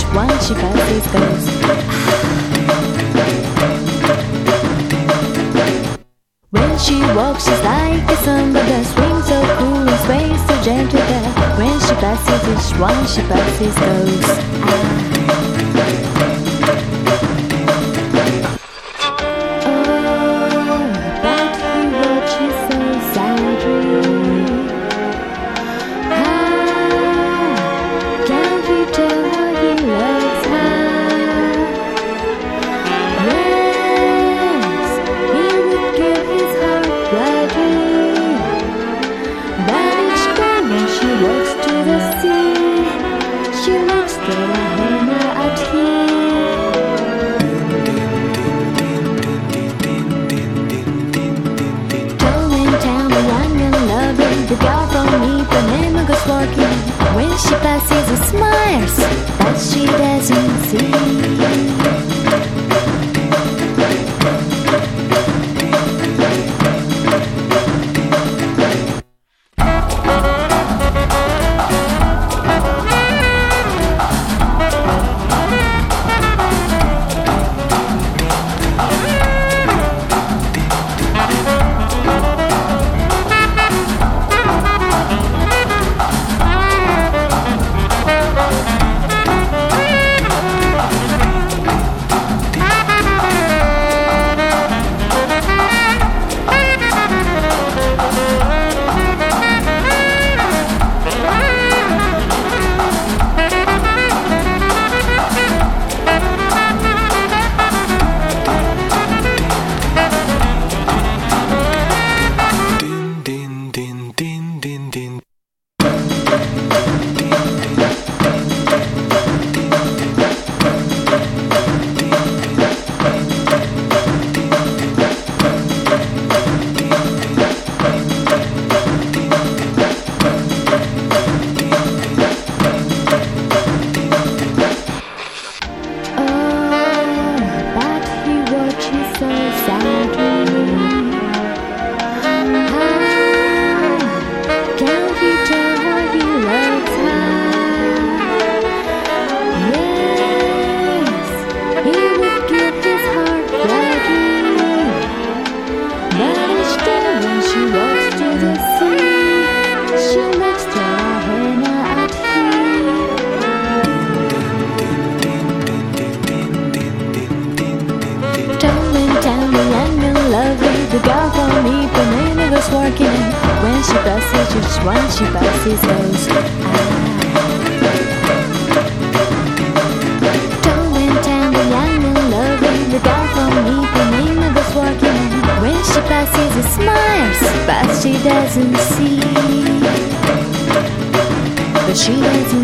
each one she passes goes. When she walks, she's like a samba that swings so cool and sways so gently that when she passes, each one she passes goes. The girl from Ipanema goes walking. When she passes, she smiles, but she doesn't see. The girl from Ipanema goes working. When she passes, each one she passes goes. Tall and tender, young and lovely. The girl from Ipanema goes working. When she passes, she smiles, but she doesn't see. But she doesn't